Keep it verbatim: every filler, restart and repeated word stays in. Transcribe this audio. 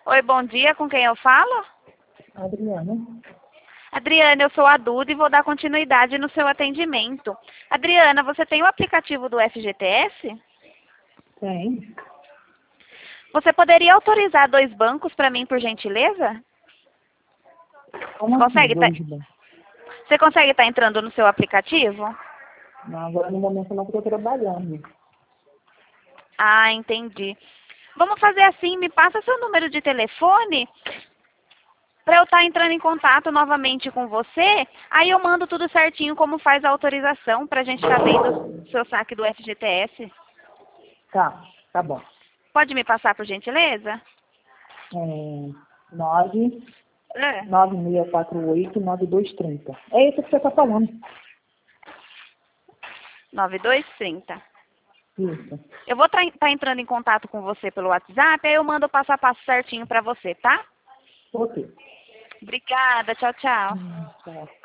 Oi, bom dia. Com quem eu falo? Adriana. Adriana, eu sou a Duda e vou dar continuidade no seu atendimento. Adriana, você tem o aplicativo do F G T S? Tem. Você poderia autorizar dois bancos para mim, por gentileza? Como Consegue assim, tá... dois bancos? Você consegue estar entrando no seu aplicativo? Não, agora no momento eu não estou trabalhando. Ah, entendi. Vamos fazer assim, me passa seu número de telefone para eu estar entrando em contato novamente com você. Aí eu mando tudo certinho como faz a autorização para a gente estar vendo o seu saque do F G T S. Tá, tá bom. Pode me passar, por gentileza? É, nove, É. nove seis quatro oito, nove dois três zero. É isso que você está falando. nove dois três zero. Isso. Eu vou estar entrando em contato com você pelo WhatsApp, aí eu mando o passo a passo certinho para você, tá? Ok. Obrigada, tchau, tchau. Hum, tchau.